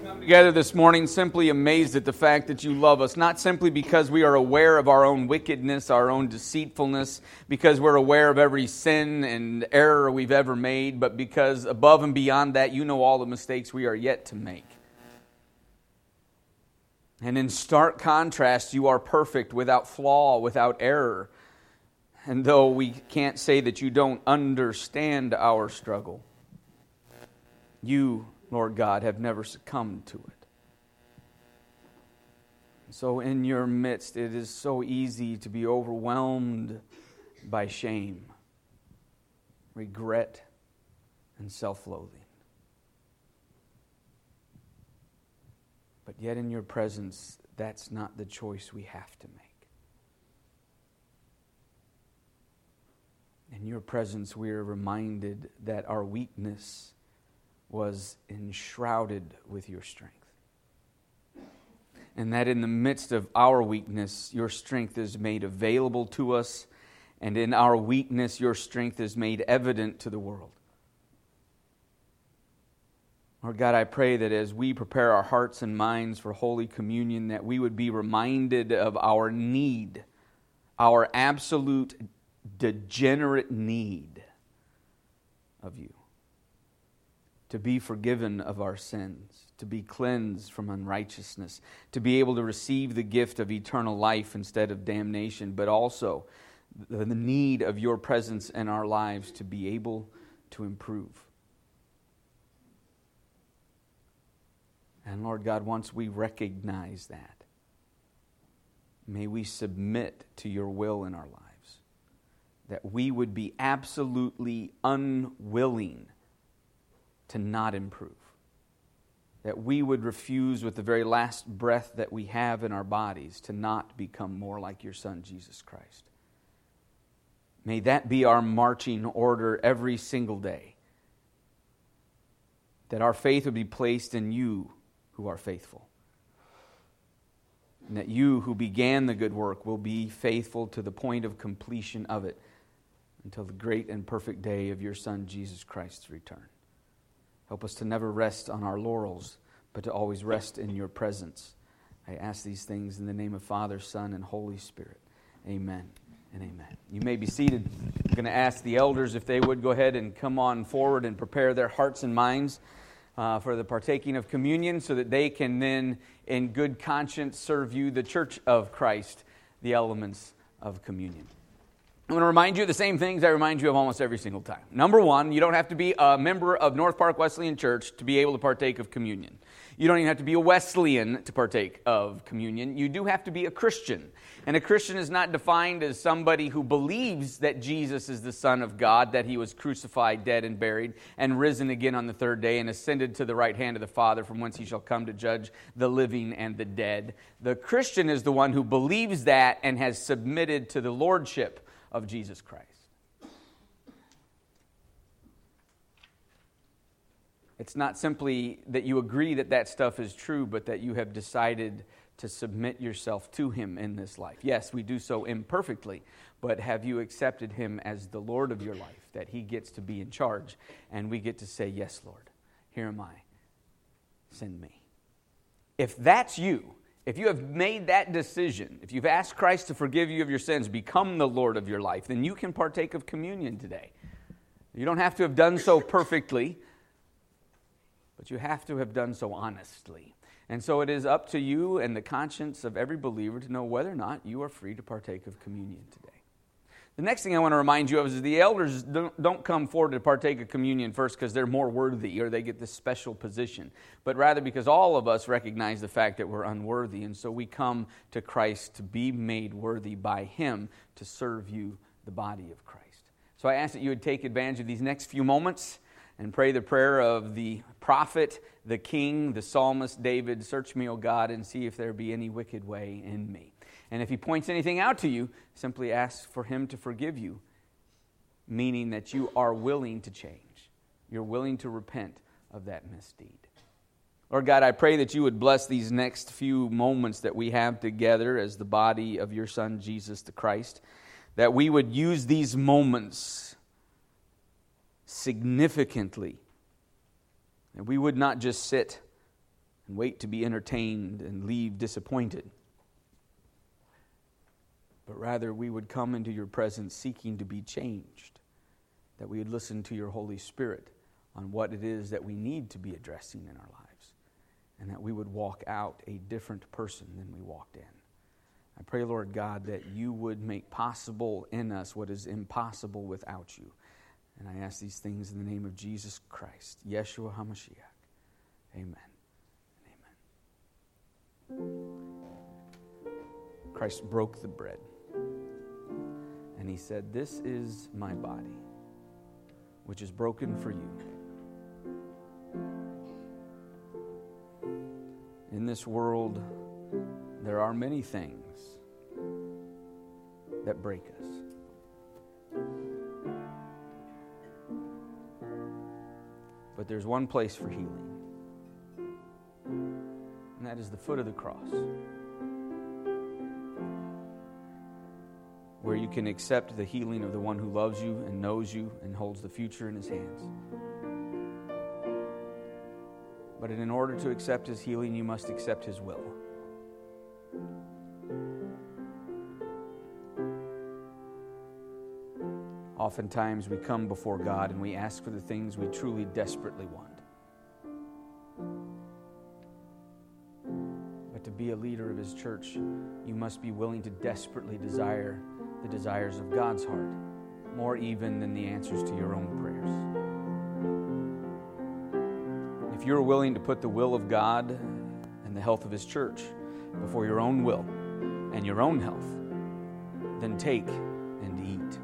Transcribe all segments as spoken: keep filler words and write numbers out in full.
Together this morning, simply amazed at the fact that you love us, not simply because we are aware of our own wickedness, our own deceitfulness, because we're aware of every sin and error we've ever made, but because above and beyond that, you know all the mistakes we are yet to make. And in stark contrast, you are perfect, without flaw, without error. And though we can't say that you don't understand our struggle, you, Lord God, have never succumbed to it. So in your midst, it is so easy to be overwhelmed by shame, regret, and self-loathing. But yet in your presence, that's not the choice we have to make. In your presence, we are reminded that our weakness was enshrouded with your strength. And that in the midst of our weakness, your strength is made available to us. And in our weakness, your strength is made evident to the world. Lord God, I pray that as we prepare our hearts and minds for Holy Communion, that we would be reminded of our need, our absolute degenerate need of you. To be forgiven of our sins, to be cleansed from unrighteousness, to be able to receive the gift of eternal life instead of damnation, but also the need of your presence in our lives to be able to improve. And Lord God, once we recognize that, may we submit to your will in our lives, that we would be absolutely unwilling to not improve. That we would refuse with the very last breath that we have in our bodies to not become more like your Son, Jesus Christ. May that be our marching order every single day. That our faith would be placed in you who are faithful. And that you who began the good work will be faithful to the point of completion of it until the great and perfect day of your Son, Jesus Christ's return. Help us to never rest on our laurels, but to always rest in your presence. I ask these things in the name of Father, Son, and Holy Spirit. Amen and amen. You may be seated. I'm going to ask the elders if they would go ahead and come on forward and prepare their hearts and minds uh, for the partaking of communion so that they can then, in good conscience, serve you, the Church of Christ, the elements of communion. I'm going to remind you of the same things I remind you of almost every single time. Number one, you don't have to be a member of North Park Wesleyan Church to be able to partake of communion. You don't even have to be a Wesleyan to partake of communion. You do have to be a Christian. And a Christian is not defined as somebody who believes that Jesus is the Son of God, that he was crucified, dead, and buried, and risen again on the third day, and ascended to the right hand of the Father, from whence he shall come to judge the living and the dead. The Christian is the one who believes that and has submitted to the lordship of Jesus Christ. It's not simply that you agree that that stuff is true, but that you have decided to submit yourself to him in this life. Yes, we do so imperfectly, but have you accepted him as the Lord of your life, that he gets to be in charge, and we get to say, yes, Lord, here am I, send me. If that's you, if you have made that decision, if you've asked Christ to forgive you of your sins, become the Lord of your life, then you can partake of communion today. You don't have to have done so perfectly, but you have to have done so honestly. And so it is up to you and the conscience of every believer to know whether or not you are free to partake of communion today. The next thing I want to remind you of is the elders don't, don't come forward to partake of communion first because they're more worthy or they get this special position, but rather because all of us recognize the fact that we're unworthy, and so we come to Christ to be made worthy by him to serve you, the body of Christ. So I ask that you would take advantage of these next few moments and pray the prayer of the prophet, the king, the psalmist David, search me, O God, and see if there be any wicked way in me. And if he points anything out to you, simply ask for him to forgive you, meaning that you are willing to change. You're willing to repent of that misdeed. Lord God, I pray that you would bless these next few moments that we have together as the body of your Son, Jesus the Christ, that we would use these moments significantly, that we would not just sit and wait to be entertained and leave disappointed. But rather we would come into your presence seeking to be changed, that we would listen to your Holy Spirit on what it is that we need to be addressing in our lives, and that we would walk out a different person than we walked in. I pray, Lord God, that you would make possible in us what is impossible without you. And I ask these things in the name of Jesus Christ, Yeshua HaMashiach. Amen. Amen. Christ broke the bread. And he said, "This is my body, which is broken for you. In this world, there are many things that break us. But there's one place for healing, and that is the foot of the cross, where you can accept the healing of the one who loves you and knows you and holds the future in his hands. But in order to accept his healing, you must accept his will. Oftentimes we come before God and we ask for the things we truly desperately want. But to be a leader of his church, you must be willing to desperately desire the desires of God's heart, more even than the answers to your own prayers. If you're willing to put the will of God and the health of his church before your own will and your own health, then take and eat.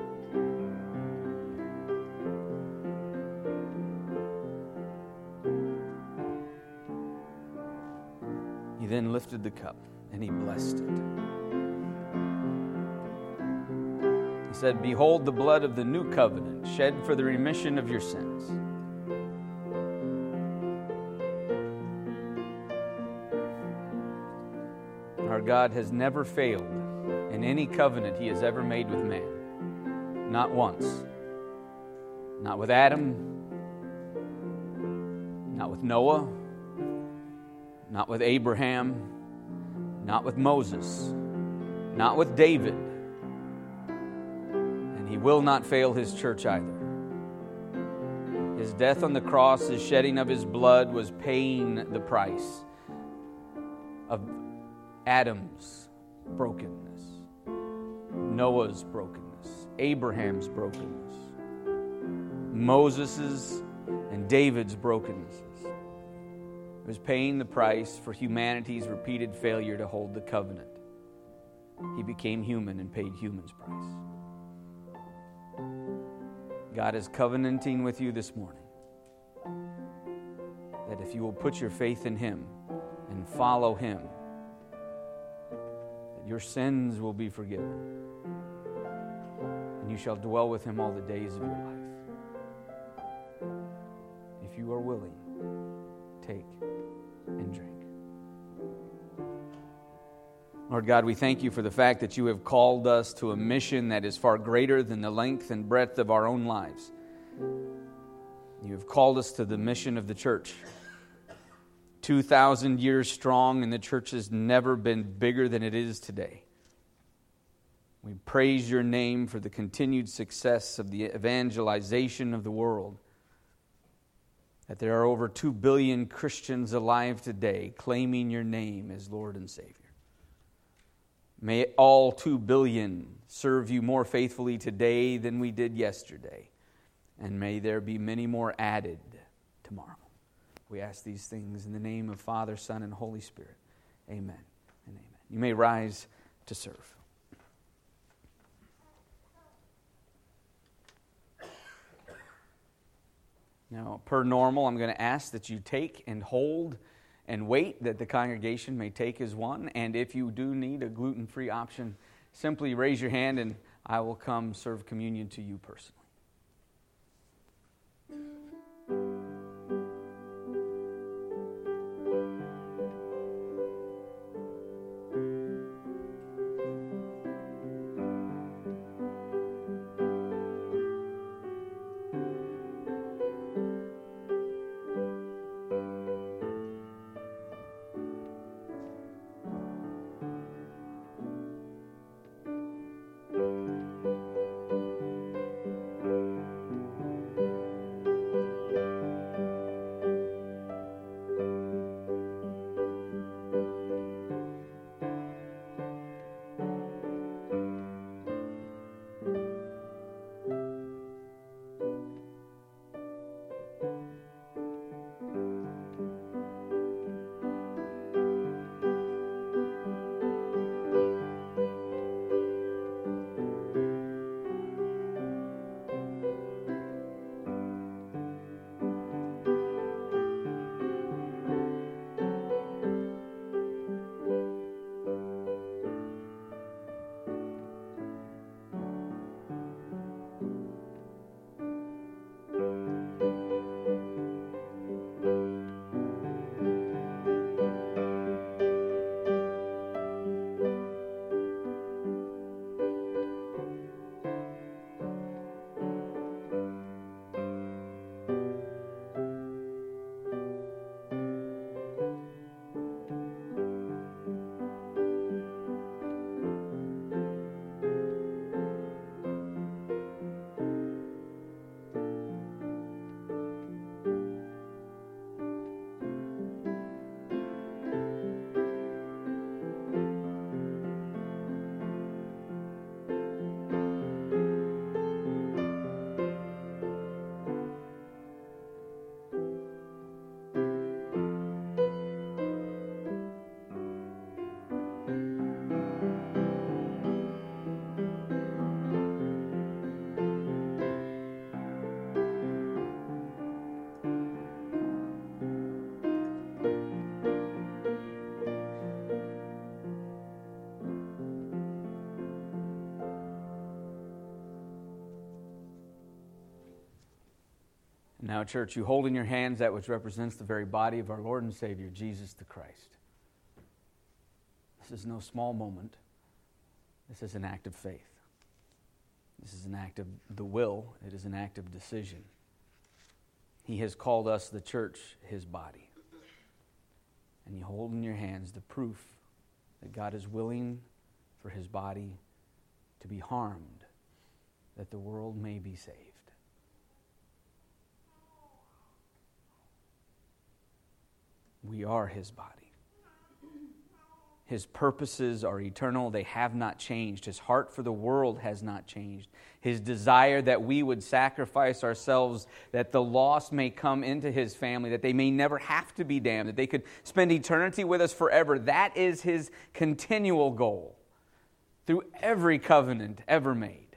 He then lifted the cup and he blessed it. He said, "Behold the blood of the new covenant, shed for the remission of your sins. Our God has never failed in any covenant he has ever made with man. Not once. Not with Adam. Not with Noah. Not with Abraham. Not with Moses. Not with David. And he will not fail his church either. His death on the cross, his shedding of his blood was paying the price of Adam's brokenness, Noah's brokenness, Abraham's brokenness, Moses's and David's brokennesses. It was paying the price for humanity's repeated failure to hold the covenant. He became human and paid human's price. God is covenanting with you this morning that if you will put your faith in him and follow him, your sins will be forgiven, and you shall dwell with him all the days of your life. If you are willing, take and drink. Lord God, we thank you for the fact that you have called us to a mission that is far greater than the length and breadth of our own lives. You have called us to the mission of the church. two thousand years strong, and the church has never been bigger than it is today. We praise your name for the continued success of the evangelization of the world. That there are over two billion Christians alive today claiming your name as Lord and Savior. May all two billion serve you more faithfully today than we did yesterday. And may there be many more added tomorrow. We ask these things in the name of Father, Son, and Holy Spirit. Amen and amen. You may rise to serve. Now, per normal, I'm going to ask that you take and hold and wait that the congregation may take as one. And if you do need a gluten-free option, simply raise your hand and I will come serve communion to you personally. Now, church, you hold in your hands that which represents the very body of our Lord and Savior, Jesus the Christ. This is no small moment. This is an act of faith. This is an act of the will. It is an act of decision. He has called us, the church, His body. And you hold in your hands the proof that God is willing for His body to be harmed, that the world may be saved. We are His body. His purposes are eternal. They have not changed. His heart for the world has not changed. His desire that we would sacrifice ourselves, that the lost may come into His family, that they may never have to be damned, that they could spend eternity with us forever. That is His continual goal through every covenant ever made.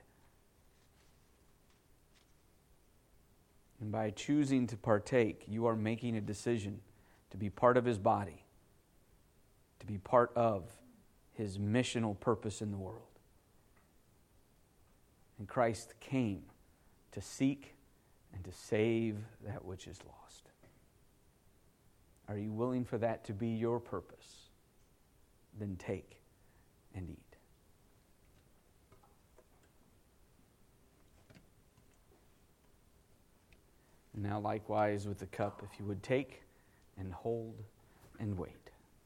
And by choosing to partake, you are making a decision to be part of His body, to be part of His missional purpose in the world. And Christ came to seek and to save that which is lost. Are you willing for that to be your purpose? Then take and eat. And now likewise with the cup, if you would take and hold and wait.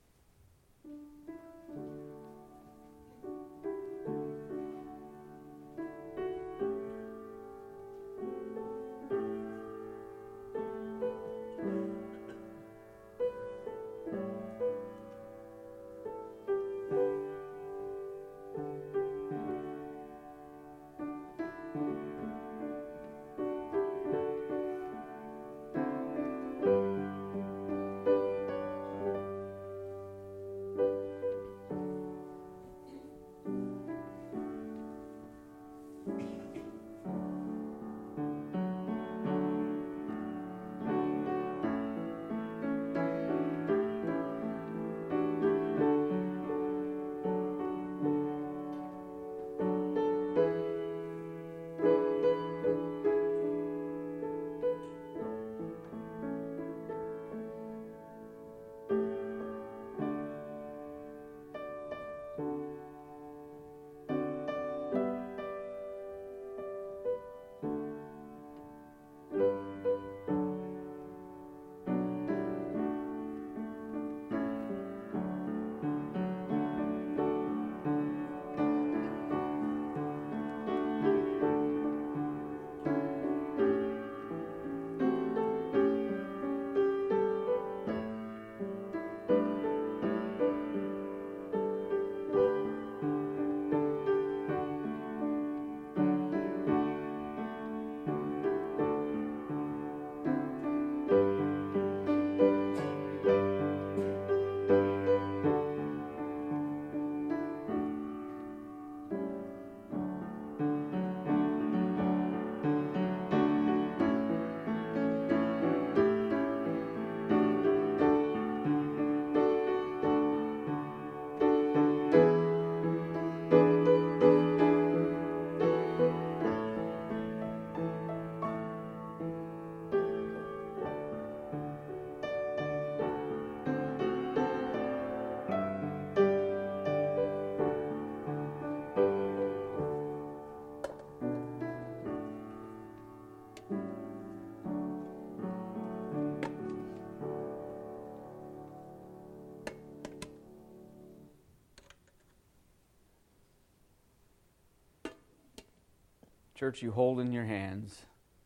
Church, you hold in your hands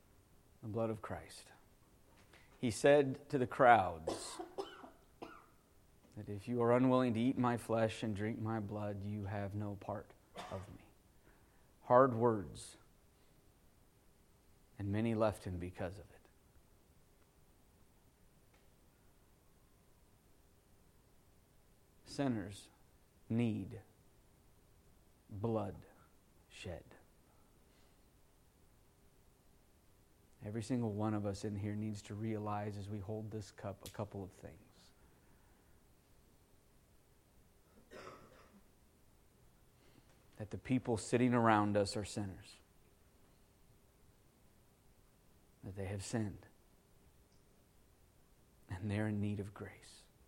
the blood of Christ. He said to the crowds that if you are unwilling to eat my flesh and drink my blood, you have no part of me. Hard words, and many left him because of it. Sinners need blood shed. Every single one of us in here needs to realize as we hold this cup a couple of things. That the people sitting around us are sinners. That they have sinned. And they're in need of grace.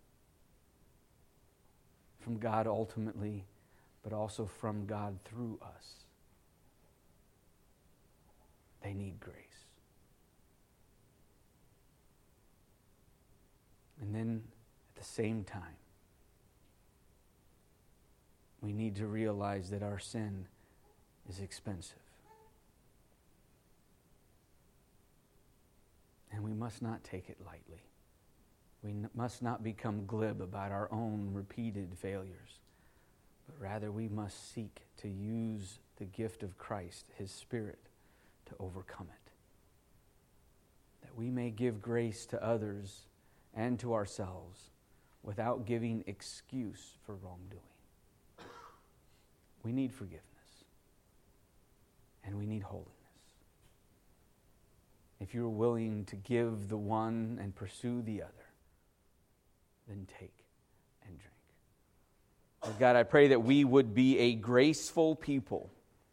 From God ultimately, but also from God through us. They need grace. And then at the same time, we need to realize that our sin is expensive. And we must not take it lightly. We n- must not become glib about our own repeated failures, but rather we must seek to use the gift of Christ, His Spirit, to overcome it. That we may give grace to others and to ourselves without giving excuse for wrongdoing. We need forgiveness. And we need holiness. If you're willing to give the one and pursue the other, then take and drink. Lord God, I pray that we would be a graceful people.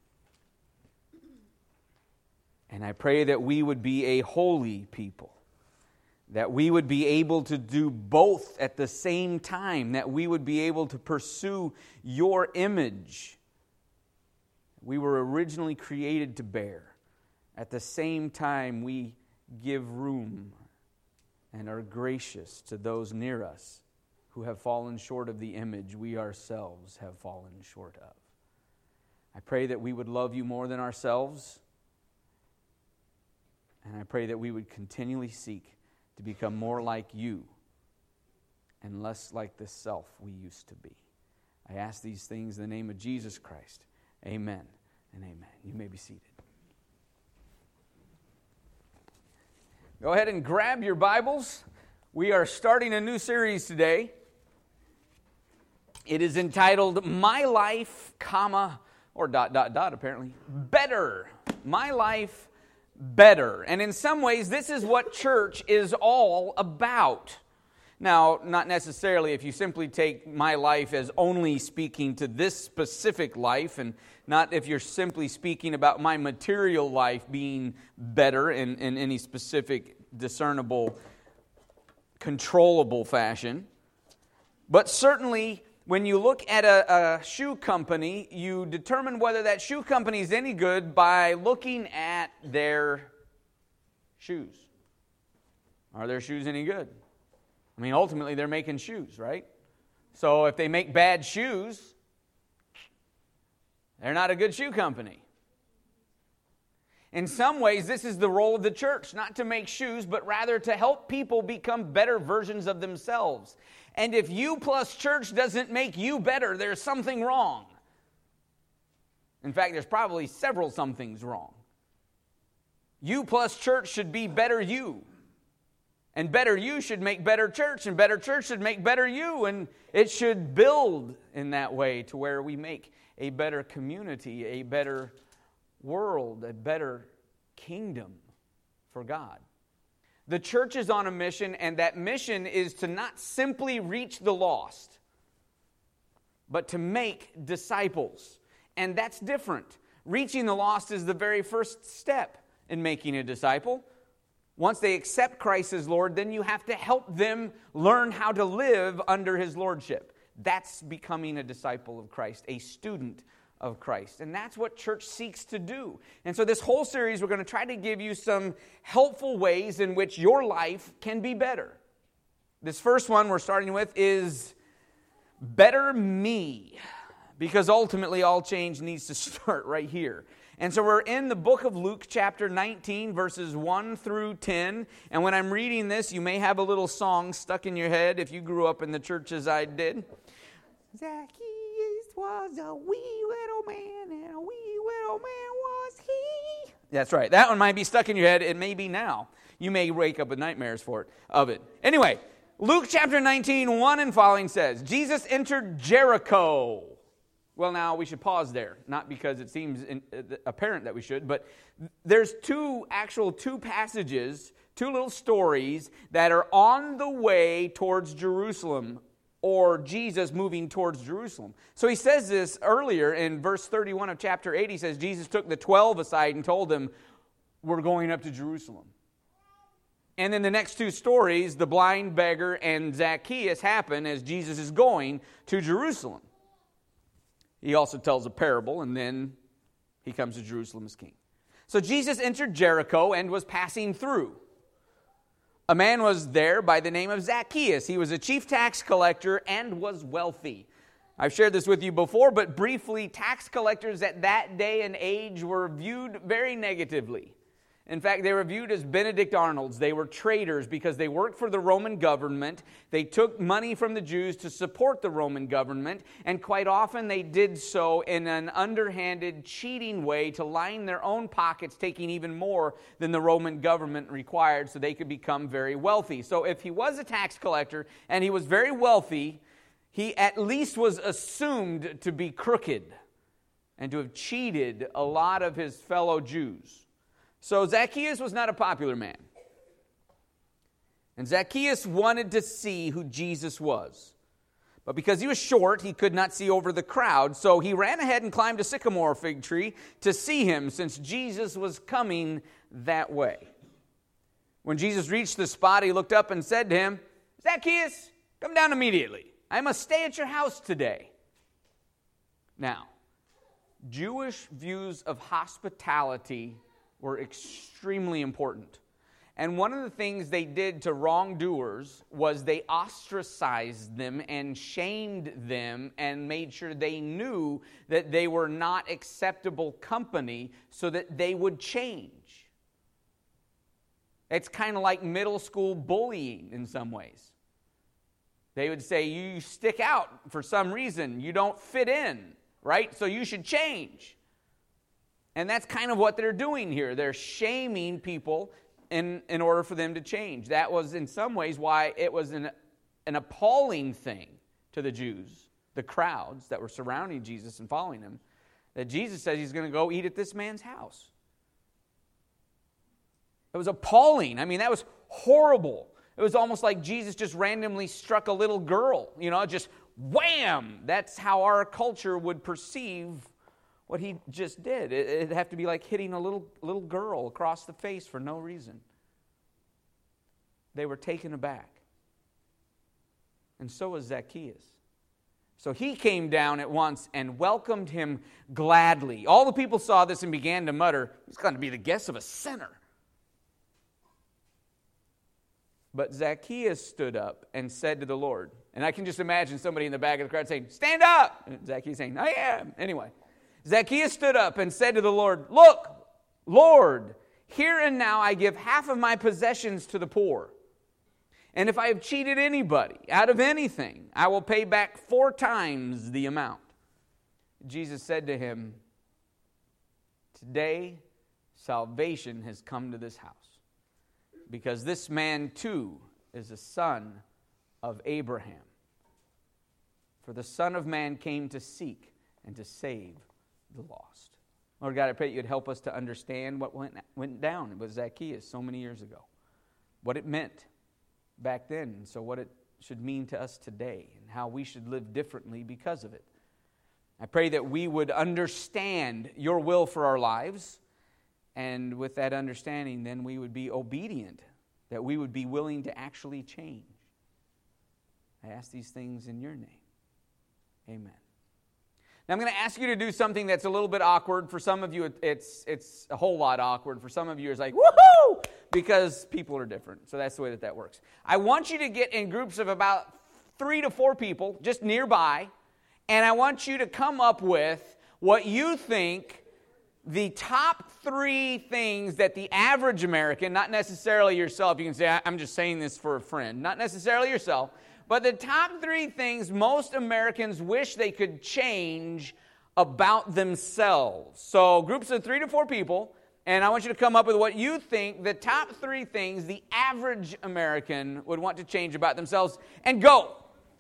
And I pray that we would be a holy people. That we would be able to do both at the same time. That we would be able to pursue your image. We were originally created to bear. At the same time, we give room and are gracious to those near us who have fallen short of the image we ourselves have fallen short of. I pray that we would love you more than ourselves. And I pray that we would continually seek to become more like you and less like the self we used to be. I ask these things in the name of Jesus Christ. Amen and amen. You may be seated. Go ahead and grab your Bibles. We are starting a new series today. It is entitled My Life, comma, or dot, dot, dot, apparently, Better. My Life, Better. And in some ways, this is what church is all about. Now, not necessarily if you simply take my life as only speaking to this specific life, and not if you're simply speaking about my material life being better in, in any specific, discernible, controllable fashion. But certainly, when you look at a, a shoe company, you determine whether that shoe company is any good by looking at their shoes. Are their shoes any good? I mean, ultimately, they're making shoes, right? So if they make bad shoes, they're not a good shoe company. In some ways, this is the role of the church, not to make shoes, but rather to help people become better versions of themselves. And if you plus church doesn't make you better, there's something wrong. In fact, there's probably several somethings wrong. You plus church should be better you. And better you should make better church, and better church should make better you, and it should build in that way to where we make a better community, a better world, a better kingdom for God. The church is on a mission, and that mission is to not simply reach the lost, but to make disciples. And that's different. Reaching the lost is the very first step in making a disciple. Once they accept Christ as Lord, then you have to help them learn how to live under His lordship. That's becoming a disciple of Christ, a student of Christ. And that's what church seeks to do. And so this whole series, we're going to try to give you some helpful ways in which your life can be better. This first one we're starting with is better me. Because ultimately all change needs to start right here. And so we're in the book of Luke, chapter nineteen, verses one through ten. And when I'm reading this, you may have a little song stuck in your head if you grew up in the church as I did. Zacchaeus was a wee little man, and a wee little man was he. That's right. That one might be stuck in your head. It may be now. You may wake up with nightmares for it, of it. Anyway, Luke chapter nineteen, one and following says, Jesus entered Jericho. Well, now, we should pause there, not because it seems in, uh, apparent that we should, but there's two actual two passages, two little stories that are on the way towards Jerusalem, or Jesus moving towards Jerusalem. So he says this earlier in verse thirty-one of chapter eight. He says, Jesus took the twelve aside and told them, we're going up to Jerusalem. And then the next two stories, the blind beggar and Zacchaeus, happen as Jesus is going to Jerusalem. He also tells a parable, and then he comes to Jerusalem as king. So Jesus entered Jericho and was passing through. A man was there by the name of Zacchaeus. He was a chief tax collector and was wealthy. I've shared this with you before, but briefly, tax collectors at that day and age were viewed very negatively. In fact, they were viewed as Benedict Arnolds. They were traitors because they worked for the Roman government. They took money from the Jews to support the Roman government, and quite often they did so in an underhanded, cheating way to line their own pockets, taking even more than the Roman government required so they could become very wealthy. So if he was a tax collector and he was very wealthy, he at least was assumed to be crooked and to have cheated a lot of his fellow Jews. So Zacchaeus was not a popular man. And Zacchaeus wanted to see who Jesus was. But because he was short, he could not see over the crowd. So he ran ahead and climbed a sycamore fig tree to see him, since Jesus was coming that way. When Jesus reached the spot, he looked up and said to him, "Zacchaeus, come down immediately. I must stay at your house today." Now, Jewish views of hospitality were extremely important. And one of the things they did to wrongdoers was they ostracized them and shamed them and made sure they knew that they were not acceptable company so that they would change. It's kind of like middle school bullying in some ways. They would say, you stick out for some reason. You don't fit in, right? So you should change. And that's kind of what they're doing here. They're shaming people in, in order for them to change. That was in some ways why it was an, an appalling thing to the Jews, the crowds that were surrounding Jesus and following him, that Jesus says he's going to go eat at this man's house. It was appalling. I mean, that was horrible. It was almost like Jesus just randomly struck a little girl, you know, just wham! That's how our culture would perceive what he just did. It'd have to be like hitting a little little girl across the face for no reason. They were taken aback. And so was Zacchaeus. So he came down at once and welcomed him gladly. All the people saw this and began to mutter, "He's going to be the guest of a sinner." But Zacchaeus stood up and said to the Lord, and I can just imagine somebody in the back of the crowd saying, "Stand up!" And Zacchaeus saying, "I am." Anyway, Zacchaeus stood up and said to the Lord, "Look, Lord, here and now I give half of my possessions to the poor. And if I have cheated anybody out of anything, I will pay back four times the amount." Jesus said to him, "Today salvation has come to this house, because this man too is a son of Abraham. For the Son of Man came to seek and to save the lost." Lord God, I pray you'd help us to understand what went, went down with Zacchaeus so many years ago, what it meant back then, and so what it should mean to us today, and how we should live differently because of it. I pray that we would understand your will for our lives, and with that understanding, then we would be obedient, that we would be willing to actually change. I ask these things in your name. Amen. Now I'm going to ask you to do something that's a little bit awkward. For some of you, it's it's a whole lot awkward. For some of you, it's like, woohoo! Because people are different. So that's the way that that works. I want you to get in groups of about three to four people, just nearby, and I want you to come up with what you think the top three things that the average American, not necessarily yourself, you can say, I'm just saying this for a friend, not necessarily yourself, but the top three things most Americans wish they could change about themselves. So groups of three to four people, and I want you to come up with what you think the top three things the average American would want to change about themselves, and go.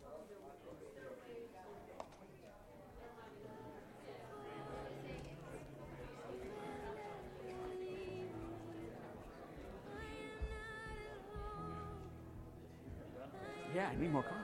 Yeah, I need more coffee.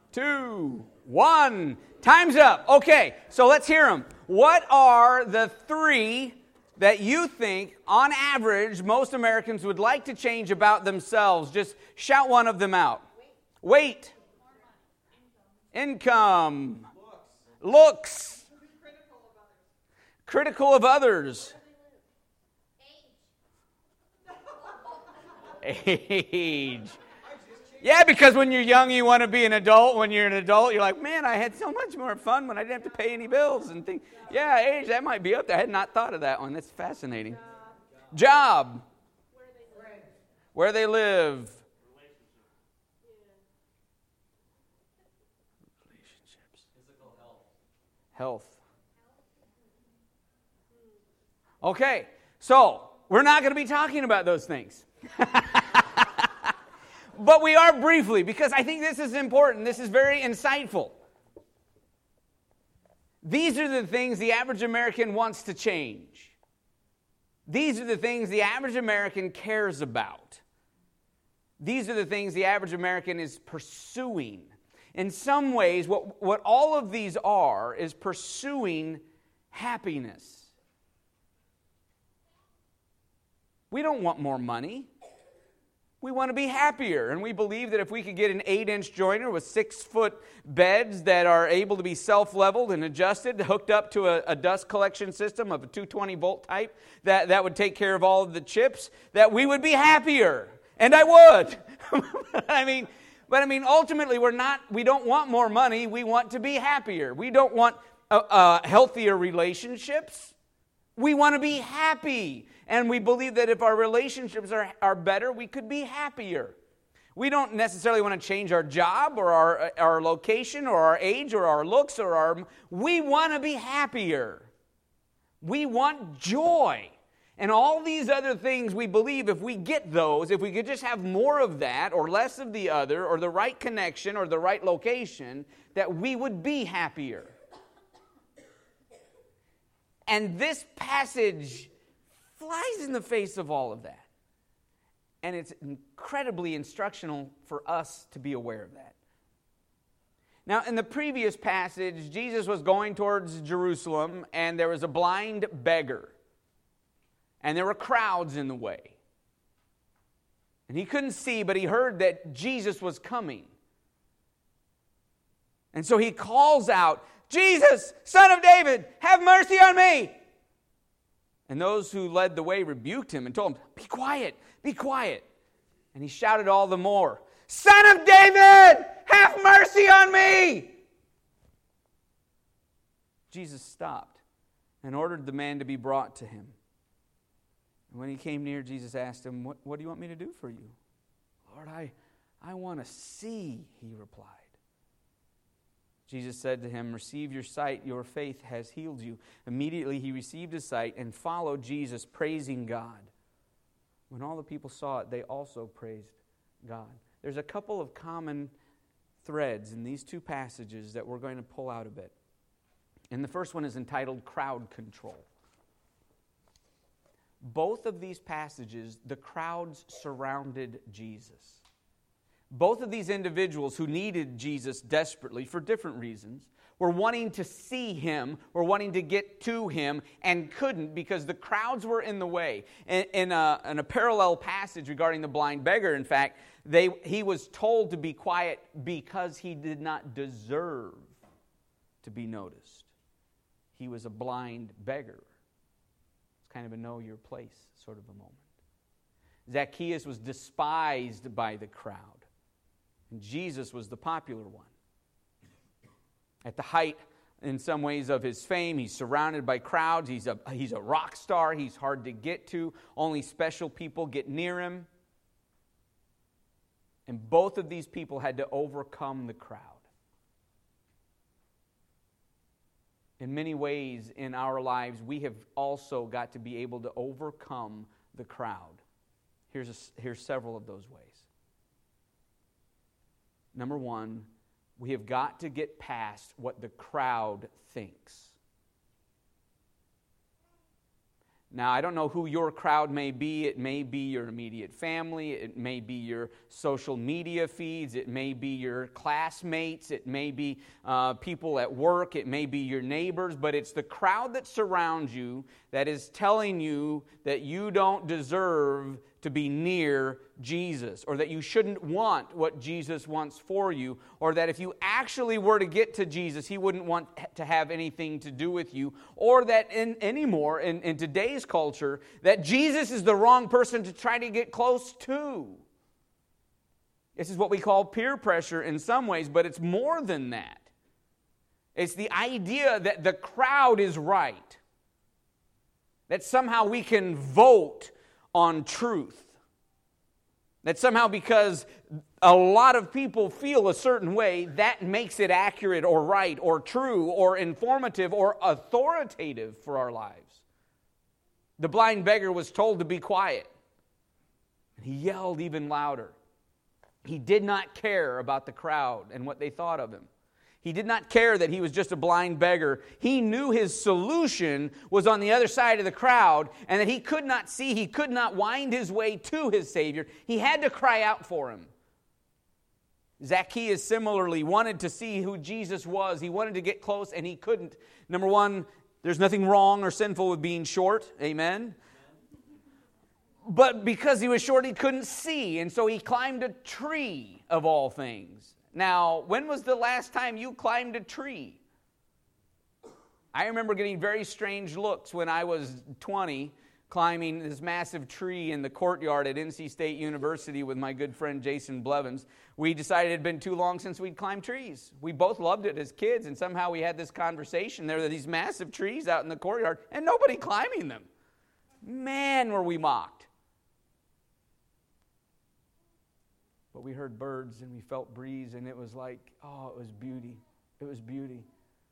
two, one. Time's up. Okay, so let's hear them. What are the three that you think, on average, most Americans would like to change about themselves? Just shout one of them out. Weight. Income. Looks. Critical of others. Age. Yeah, because when you're young, you want to be an adult. When you're an adult, you're like, man, I had so much more fun when I didn't have to pay any bills and think, yeah, age, that might be up there. I had not thought of that one. That's fascinating. Job. Where they live. Relationships. Physical health. Health. Okay, so we're not going to be talking about those things. But we are briefly, because I think this is important. This is very insightful. These are the things the average American wants to change. These are the things the average American cares about. These are the things the average American is pursuing. In some ways, what, what all of these are is pursuing happiness. We don't want more money. We want to be happier, and we believe that if we could get an eight-inch joiner with six-foot beds that are able to be self-leveled and adjusted, hooked up to a, a dust collection system of a two twenty volt type, that, that would take care of all of the chips, that we would be happier. And I would. I mean, but I mean, ultimately, we're not. We don't want more money. We want to be happier. We don't want uh, uh, healthier relationships. We want to be happy. And we believe that if our relationships are, are better, we could be happier. We don't necessarily want to change our job or our, our location or our age or our looks or our... We want to be happier. We want joy. And all these other things, we believe if we get those, if we could just have more of that or less of the other or the right connection or the right location, that we would be happier. And this passage flies in the face of all of that. And it's incredibly instructional for us to be aware of that. Now, in the previous passage, Jesus was going towards Jerusalem, and there was a blind beggar. And there were crowds in the way. And he couldn't see, but he heard that Jesus was coming. And so he calls out, Jesus, Son of David, have mercy on me. And those who led the way rebuked him and told him, be quiet, be quiet. And he shouted all the more, Son of David, have mercy on me. Jesus stopped and ordered the man to be brought to him. And when he came near, Jesus asked him, what, what do you want me to do for you? Lord, I, I want to see, he replied. Jesus said to him, receive your sight, your faith has healed you. Immediately he received his sight and followed Jesus, praising God. When all the people saw it, they also praised God. There's a couple of common threads in these two passages that we're going to pull out a bit. And the first one is entitled Crowd Control. Both of these passages, the crowds surrounded Jesus. Both of these individuals who needed Jesus desperately for different reasons were wanting to see him, were wanting to get to him, and couldn't because the crowds were in the way. In, in, a, in a parallel passage regarding the blind beggar, in fact, they, he was told to be quiet because he did not deserve to be noticed. He was a blind beggar. It's kind of a know your place sort of a moment. Zacchaeus was despised by the crowd. And Jesus was the popular one. At the height, in some ways, of his fame, he's surrounded by crowds. He's a, he's a rock star. He's hard to get to. Only special people get near him. And both of these people had to overcome the crowd. In many ways in our lives, we have also got to be able to overcome the crowd. Here's, a, here's several of those ways. Number one, we have got to get past what the crowd thinks. Now, I don't know who your crowd may be. It may be your immediate family. It may be your social media feeds. It may be your classmates. It may be uh, people at work. It may be your neighbors. But it's the crowd that surrounds you that is telling you that you don't deserve to be near Jesus, or that you shouldn't want what Jesus wants for you, or that if you actually were to get to Jesus, He wouldn't want to have anything to do with you, or that in anymore in, in today's culture, that Jesus is the wrong person to try to get close to. This is what we call peer pressure in some ways, but it's more than that. It's the idea that the crowd is right, that somehow we can vote on truth. That somehow because a lot of people feel a certain way, that makes it accurate or right or true or informative or authoritative for our lives. The blind beggar was told to be quiet. He yelled even louder. He did not care about the crowd and what they thought of him. He did not care that he was just a blind beggar. He knew his solution was on the other side of the crowd, and that he could not see, he could not wind his way to his Savior. He had to cry out for him. Zacchaeus similarly wanted to see who Jesus was. He wanted to get close, and he couldn't. Number one, there's nothing wrong or sinful with being short. Amen. But because he was short, he couldn't see, and so he climbed a tree of all things. Now, when was the last time you climbed a tree? I remember getting very strange looks when I was twenty, climbing this massive tree in the courtyard at N C State University with my good friend Jason Blevins. We decided it had been too long since we'd climbed trees. We both loved it as kids, and somehow we had this conversation. There were these massive trees out in the courtyard, and nobody climbing them. Man, were we mocked. But we heard birds and we felt breeze, and it was like, oh, it was beauty. It was beauty.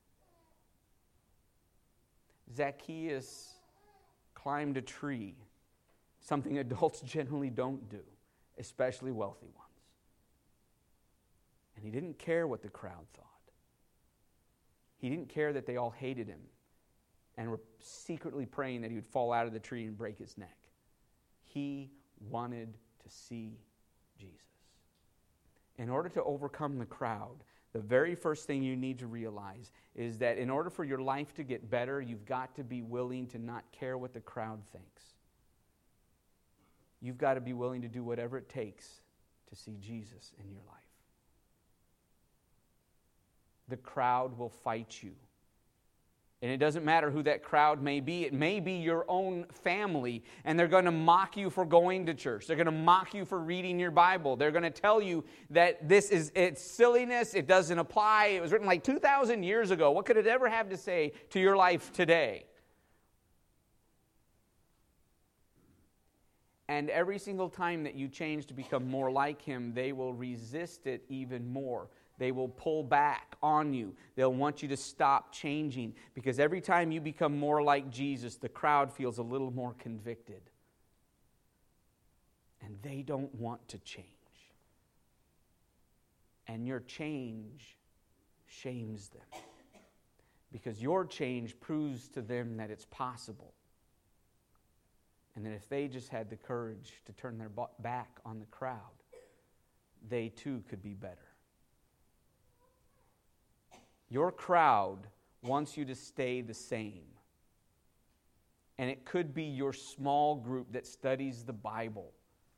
Zacchaeus climbed a tree, something adults generally don't do, especially wealthy ones. And he didn't care what the crowd thought. He didn't care that they all hated him and were secretly praying that he would fall out of the tree and break his neck. He wanted to see Jesus. In order to overcome the crowd, the very first thing you need to realize is that in order for your life to get better, you've got to be willing to not care what the crowd thinks. You've got to be willing to do whatever it takes to see Jesus in your life. The crowd will fight you. And it doesn't matter who that crowd may be. It may be your own family, and they're going to mock you for going to church. They're going to mock you for reading your Bible. They're going to tell you that this is it's silliness. It doesn't apply. It was written like two thousand years ago. What could it ever have to say to your life today? And every single time that you change to become more like Him, they will resist it even more. They will pull back on you. They'll want you to stop changing, because every time you become more like Jesus, the crowd feels a little more convicted. And they don't want to change. And your change shames them, because your change proves to them that it's possible. And that if they just had the courage to turn their back on the crowd, they too could be better. Your crowd wants you to stay the same. And it could be your small group that studies the Bible.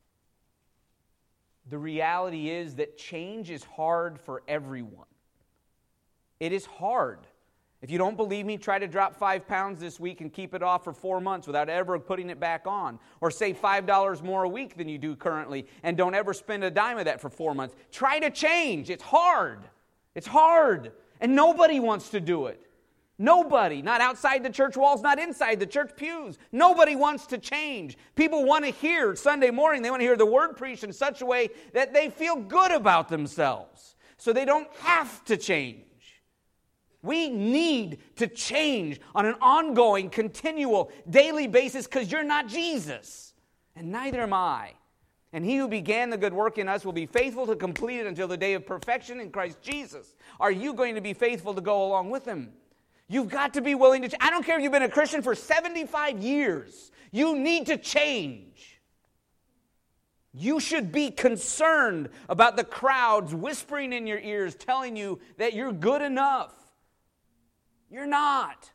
The reality is that change is hard for everyone. It is hard. If you don't believe me, try to drop five pounds this week and keep it off for four months without ever putting it back on. Or save five dollars more a week than you do currently and don't ever spend a dime of that for four months. Try to change. It's hard. It's hard. And nobody wants to do it. Nobody. Not outside the church walls, not inside the church pews. Nobody wants to change. People want to hear Sunday morning, they want to hear the word preached in such a way that they feel good about themselves. So they don't have to change. We need to change on an ongoing, continual, daily basis, because you're not Jesus. And neither am I. And He who began the good work in us will be faithful to complete it until the day of perfection in Christ Jesus. Are you going to be faithful to go along with Him? You've got to be willing to change. I don't care if you've been a Christian for seventy-five years. You need to change. You should be concerned about the crowds whispering in your ears, telling you that you're good enough. You're not.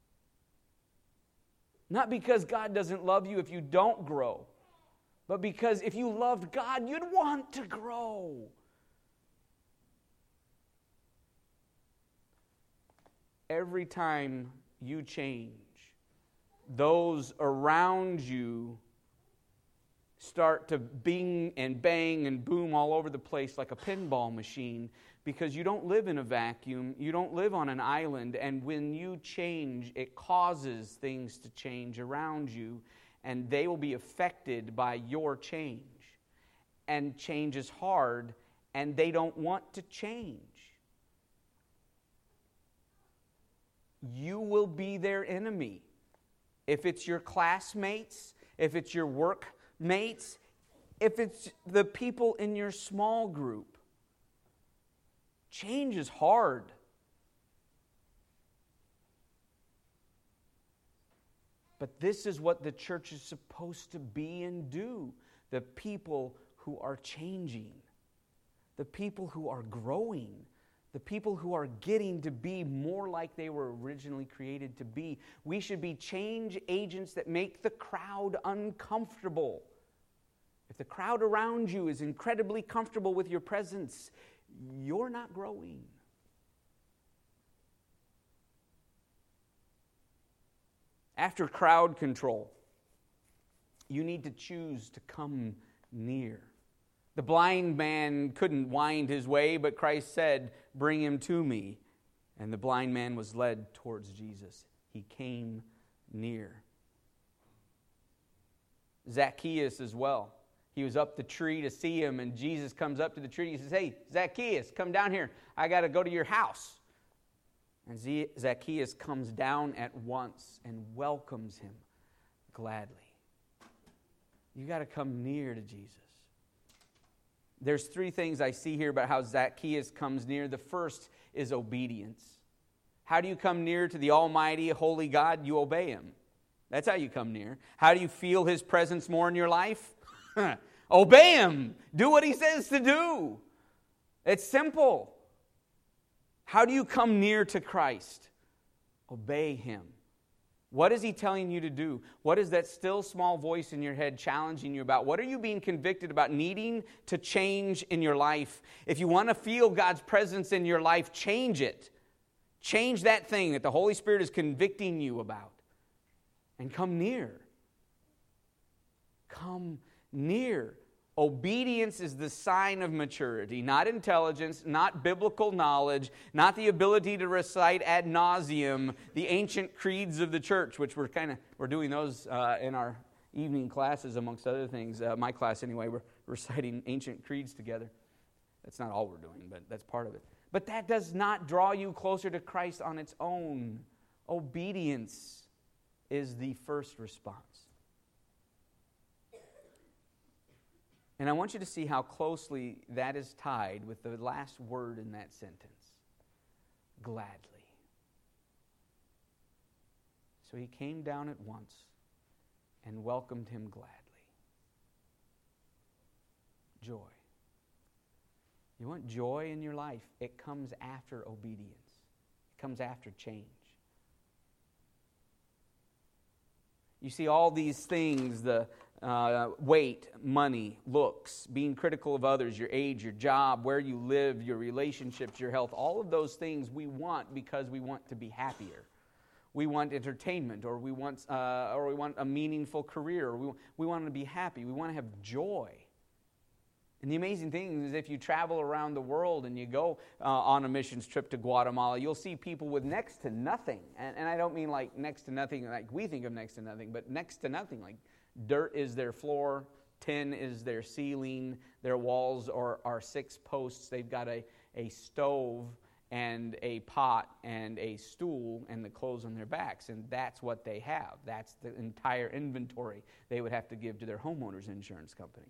Not because God doesn't love you if you don't grow, but because if you loved God, you'd want to grow. Every time you change, those around you start to bing and bang and boom all over the place like a pinball machine, because you don't live in a vacuum, you don't live on an island, and when you change, it causes things to change around you, and they will be affected by your change. And change is hard, and they don't want to change. You will be their enemy. If it's your classmates, if it's your workmates, if it's the people in your small group. Change is hard. But this is what the church is supposed to be and do. The people who are changing. The people who are growing. The people who are getting to be more like they were originally created to be. We should be change agents that make the crowd uncomfortable. If the crowd around you is incredibly comfortable with your presence, you're not growing. After crowd control, you need to choose to come near. The blind man couldn't wind his way, but Christ said, "Bring him to me." And the blind man was led towards Jesus. He came near. Zacchaeus as well. He was up the tree to see him, and Jesus comes up to the tree. He says, "Hey, Zacchaeus, come down here. I got to go to your house." And Zacchaeus comes down at once and welcomes him gladly. You got to come near to Jesus. There's three things I see here about how Zacchaeus comes near. The first is obedience. How do you come near to the almighty, holy God? You obey him. That's how you come near. How do you feel his presence more in your life? Obey him. Do what he says to do. It's simple. How do you come near to Christ? Obey him. What is he telling you to do? What is that still small voice in your head challenging you about? What are you being convicted about needing to change in your life? If you want to feel God's presence in your life, change it. Change that thing that the Holy Spirit is convicting you about. And come near. Come near. Obedience is the sign of maturity, not intelligence, not biblical knowledge, not the ability to recite ad nauseum the ancient creeds of the church, which we're kind of we're doing those uh, in our evening classes, amongst other things. Uh, my class, anyway, we're reciting ancient creeds together. That's not all we're doing, but that's part of it. But that does not draw you closer to Christ on its own. Obedience is the first response. And I want you to see how closely that is tied with the last word in that sentence. Gladly. So he came down at once and welcomed him gladly. Joy. You want joy in your life? It comes after obedience. It comes after change. You see all these things, the uh, weight, money, looks, being critical of others, your age, your job, where you live, your relationships, your health, all of those things we want because we want to be happier. We want entertainment, or we want, uh, or we want a meaningful career, or we, we want to be happy. We want to have joy. And the amazing thing is if you travel around the world and you go uh, on a missions trip to Guatemala, you'll see people with next to nothing. And, and I don't mean like next to nothing like we think of next to nothing, but next to nothing. Like dirt is their floor, tin is their ceiling, their walls are, are six posts. They've got a, a stove and a pot and a stool and the clothes on their backs. And that's what they have. That's the entire inventory they would have to give to their homeowner's insurance company.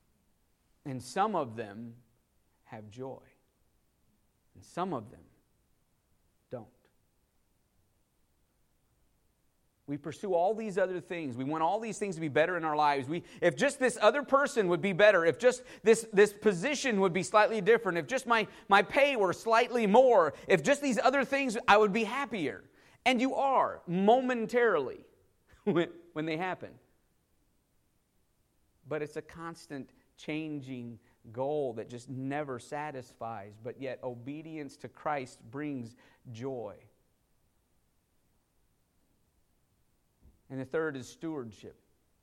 And some of them have joy. And some of them don't. We pursue all these other things. We want all these things to be better in our lives. We, if just this other person would be better, if just this, this position would be slightly different, if just my, my pay were slightly more, if just these other things, I would be happier. And you are, momentarily, when, when they happen. But it's a constant changing goal that just never satisfies. But yet obedience to Christ brings joy. And the third is stewardship.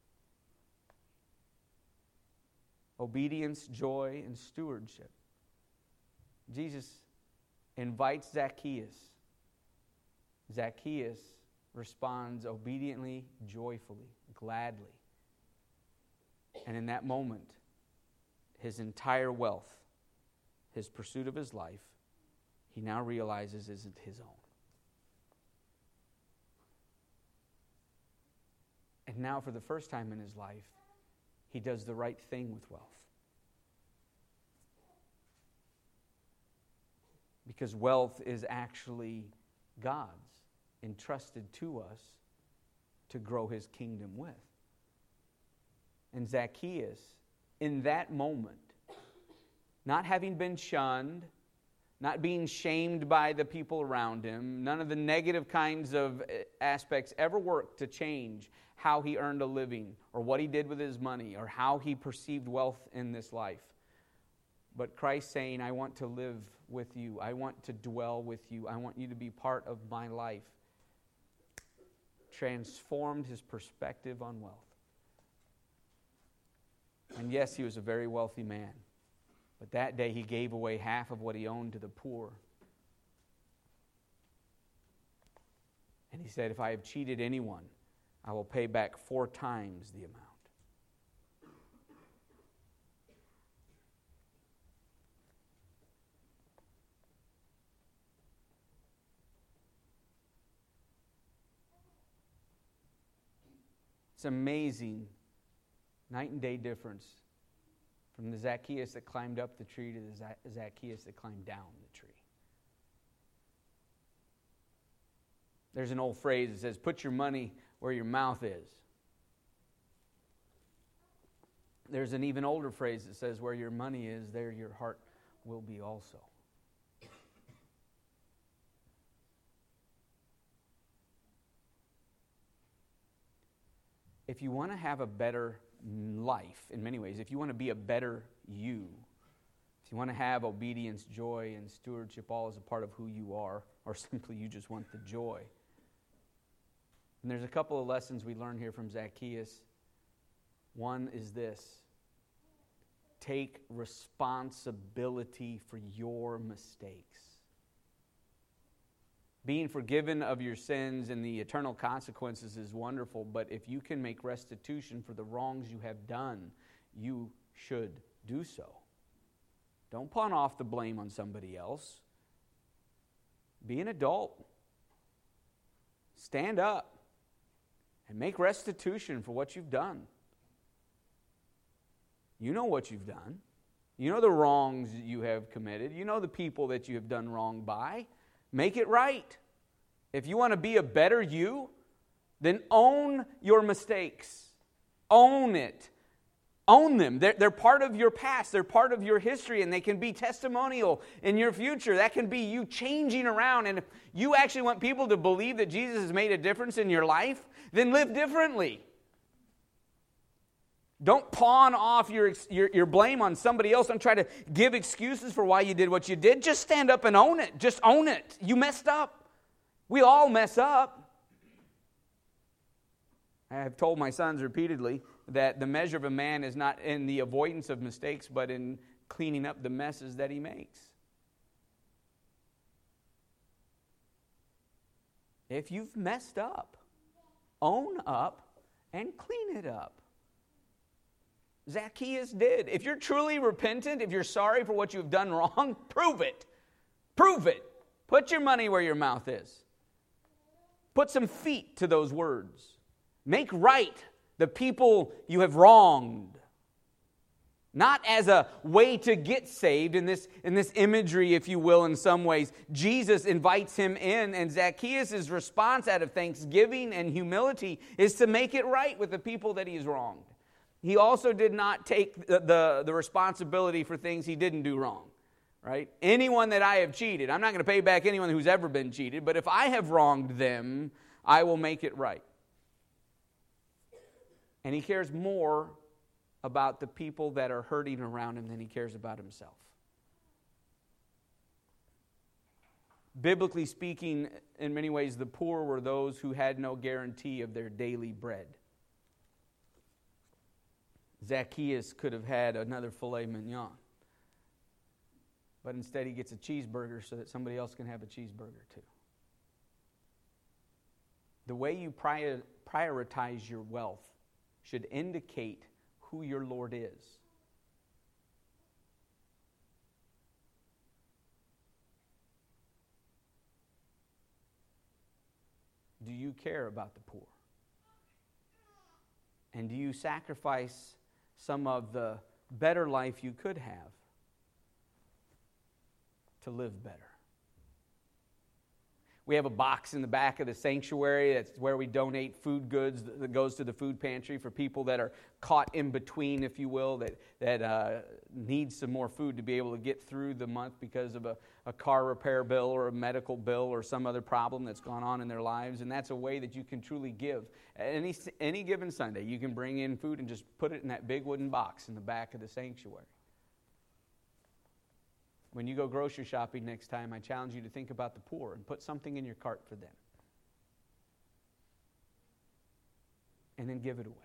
Obedience, joy, and stewardship. Jesus invites Zacchaeus. Zacchaeus responds obediently, joyfully, gladly. And in that moment, his entire wealth, his pursuit of his life, he now realizes isn't his own. And now, for the first time in his life, he does the right thing with wealth. Because wealth is actually God's, entrusted to us to grow His kingdom with. And Zacchaeus, in that moment, not having been shunned, not being shamed by the people around him, none of the negative kinds of aspects ever worked to change how he earned a living, or what he did with his money, or how he perceived wealth in this life. But Christ saying, I want to live with you. I want to dwell with you. I want you to be part of my life. Transformed his perspective on wealth. And yes, he was a very wealthy man. But that day he gave away half of what he owned to the poor. And he said, if I have cheated anyone, I will pay back four times the amount. It's amazing, night and day difference from the Zacchaeus that climbed up the tree to the Zacchaeus that climbed down the tree. There's an old phrase that says, put your money where your mouth is. There's an even older phrase that says, where your money is, there your heart will be also. If you want to have a better life, in many ways, if you want to be a better you, if you want to have obedience, joy, and stewardship all as a part of who you are, or simply you just want the joy. And there's a couple of lessons we learn here from Zacchaeus. One is this: take responsibility for your mistakes. Being forgiven of your sins and the eternal consequences is wonderful, but if you can make restitution for the wrongs you have done, you should do so. Don't pawn off the blame on somebody else. Be an adult. Stand up and make restitution for what you've done. You know what you've done. You know the wrongs you have committed. You know the people that you have done wrong by. Make it right. If you want to be a better you, then own your mistakes. Own it. Own them. They're, they're part of your past. They're part of your history, and they can be testimonial in your future. That can be you changing around. And if you actually want people to believe that Jesus has made a difference in your life, then live differently. Don't pawn off your, your, your blame on somebody else. Don't try to give excuses for why you did what you did. Just stand up and own it. Just own it. You messed up. We all mess up. I have told my sons repeatedly that the measure of a man is not in the avoidance of mistakes, but in cleaning up the messes that he makes. If you've messed up, own up and clean it up. Zacchaeus did. If you're truly repentant, if you're sorry for what you've done wrong, prove it. Prove it. Put your money where your mouth is. Put some feet to those words. Make right the people you have wronged. Not as a way to get saved, in this, in this imagery, if you will, in some ways. Jesus invites him in, and Zacchaeus' response out of thanksgiving and humility is to make it right with the people that he's wronged. He also did not take the, the, the responsibility for things he didn't do wrong. Right? Anyone that I have cheated, I'm not going to pay back anyone who's ever been cheated, but if I have wronged them, I will make it right. And he cares more about the people that are hurting around him than he cares about himself. Biblically speaking, in many ways, the poor were those who had no guarantee of their daily bread. Zacchaeus could have had another filet mignon, but instead he gets a cheeseburger so that somebody else can have a cheeseburger too. The way you prior, prioritize your wealth should indicate who your Lord is. Do you care about the poor? And do you sacrifice some of the better life you could have to live better? We have a box in the back of the sanctuary. That's where we donate food goods that goes to the food pantry for people that are caught in between, if you will, that, that uh, need some more food to be able to get through the month because of a, a car repair bill or a medical bill or some other problem that's gone on in their lives. And that's a way that you can truly give. Any, any given Sunday, you can bring in food and just put it in that big wooden box in the back of the sanctuary. When you go grocery shopping next time, I challenge you to think about the poor and put something in your cart for them. And then give it away.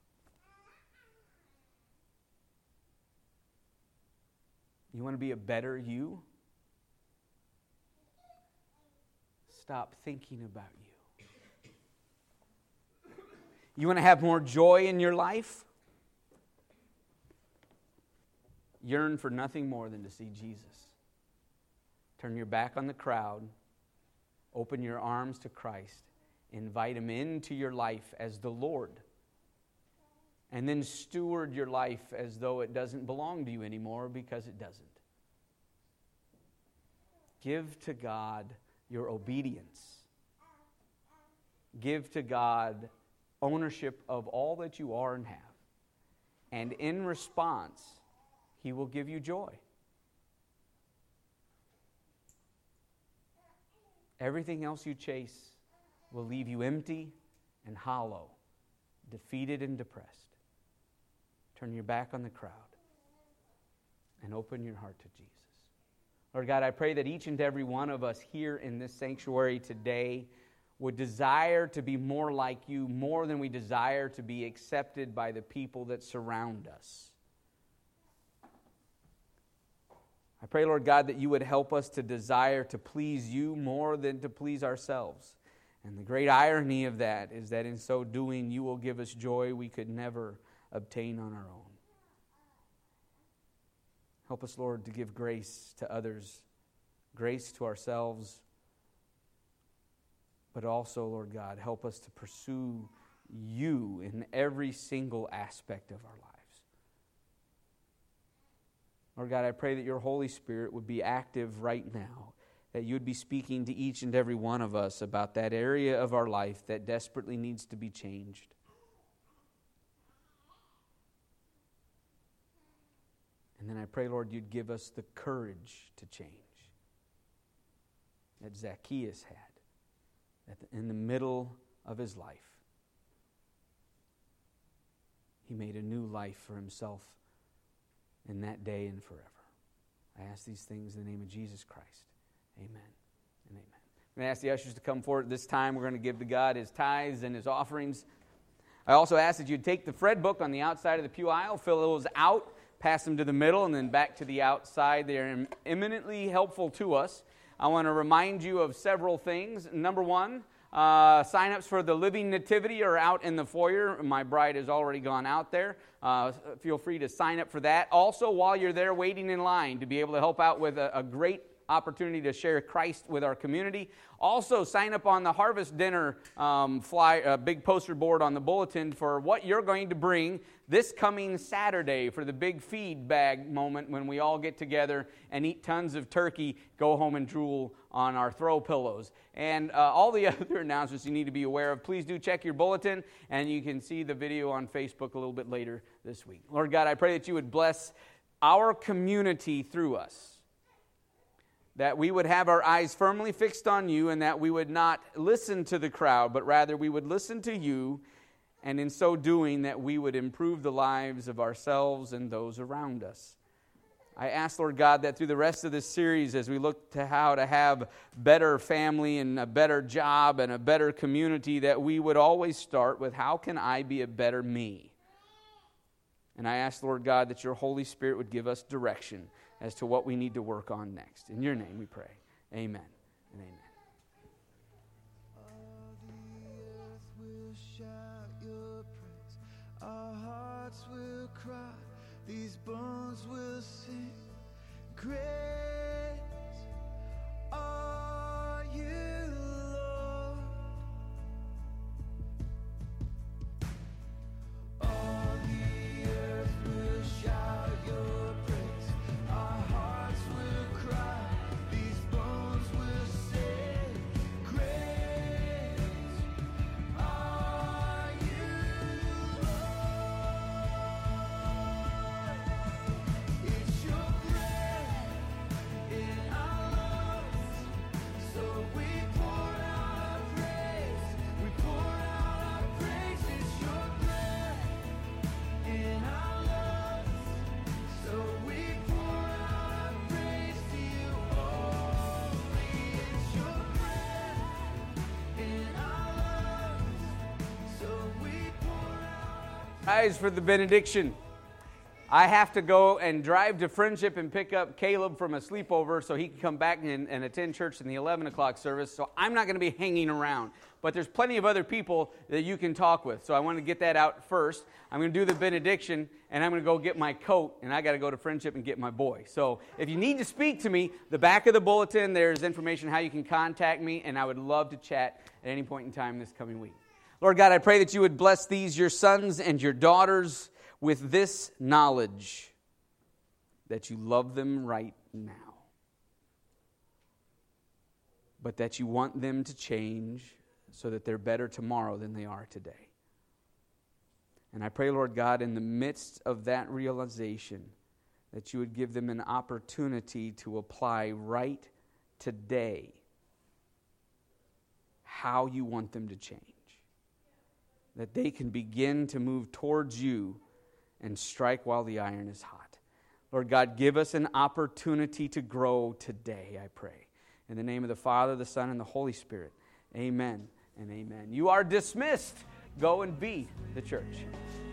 You want to be a better you? Stop thinking about you. You want to have more joy in your life? Yearn for nothing more than to see Jesus. Turn your back on the crowd. Open your arms to Christ. Invite Him into your life as the Lord. And then steward your life as though it doesn't belong to you anymore, because it doesn't. Give to God your obedience. Give to God ownership of all that you are and have. And in response, He will give you joy. Everything else you chase will leave you empty and hollow, defeated and depressed. Turn your back on the crowd and open your heart to Jesus. Lord God, I pray that each and every one of us here in this sanctuary today would desire to be more like you, more than we desire to be accepted by the people that surround us. I pray, Lord God, that you would help us to desire to please you more than to please ourselves. And the great irony of that is that in so doing, you will give us joy we could never obtain on our own. Help us, Lord, to give grace to others, grace to ourselves, but also, Lord God, help us to pursue you in every single aspect of our lives. Lord God, I pray that your Holy Spirit would be active right now, that you would be speaking to each and every one of us about that area of our life that desperately needs to be changed. And then I pray, Lord, you'd give us the courage to change that Zacchaeus had at the, in the middle of his life. He made a new life for himself in that day and forever. I ask these things in the name of Jesus Christ. Amen and amen. I'm going to ask the ushers to come forward. This time we're going to give to God His tithes and His offerings. I also ask that you take the Fred book on the outside of the pew aisle, fill those out, pass them to the middle, and then back to the outside. They are eminently helpful to us. I want to remind you of several things. Number one, Uh, sign-ups for the Living Nativity are out in the foyer. My bride has already gone out there. Uh, feel free to sign up for that. Also, while you're there waiting in line to be able to help out with a, a great opportunity to share Christ with our community. Also, sign up on the Harvest Dinner um, fly, uh, big poster board on the bulletin for what you're going to bring this coming Saturday for the big feed bag moment when we all get together and eat tons of turkey, go home and drool on our throw pillows. And uh, all the other announcements you need to be aware of. Please do check your bulletin, and you can see the video on Facebook a little bit later this week. Lord God, I pray that you would bless our community through us, that we would have our eyes firmly fixed on you, and that we would not listen to the crowd, but rather we would listen to you, and in so doing that we would improve the lives of ourselves and those around us. I ask, Lord God, that through the rest of this series, as we look to how to have better family and a better job and a better community, that we would always start with, how can I be a better me? And I ask, Lord God, that your Holy Spirit would give us direction as to what we need to work on next. In your name we pray. Amen and amen. All the earth will shout your praise. Our hearts will cry. These bones will sing. Great are you, Lord. All the earth will shout your praise. Our hearts will cry. These bones will sing. Great are you, Lord. It's your breath in our lungs, so we pour out our praise. We pour out our praise. It's your breath in our lungs, so we pour out our praise to you only. It's your breath in our lungs, so we pour out our Rise for the benediction. I have to go and drive to Friendship and pick up Caleb from a sleepover so he can come back and, and attend church in the eleven o'clock service. So I'm not going to be hanging around. But there's plenty of other people that you can talk with. So I want to get that out first. I'm going to do the benediction, and I'm going to go get my coat, and I got to go to Friendship and get my boy. So if you need to speak to me, the back of the bulletin, there's information how you can contact me, and I would love to chat at any point in time this coming week. Lord God, I pray that you would bless these, your sons and your daughters, with this knowledge that you love them right now, but that you want them to change so that they're better tomorrow than they are today. And I pray, Lord God, in the midst of that realization, that you would give them an opportunity to apply right today how you want them to change, that they can begin to move towards you and strike while the iron is hot. Lord God, give us an opportunity to grow today, I pray. In the name of the Father, the Son, and the Holy Spirit, amen and amen. You are dismissed. Go and be the church.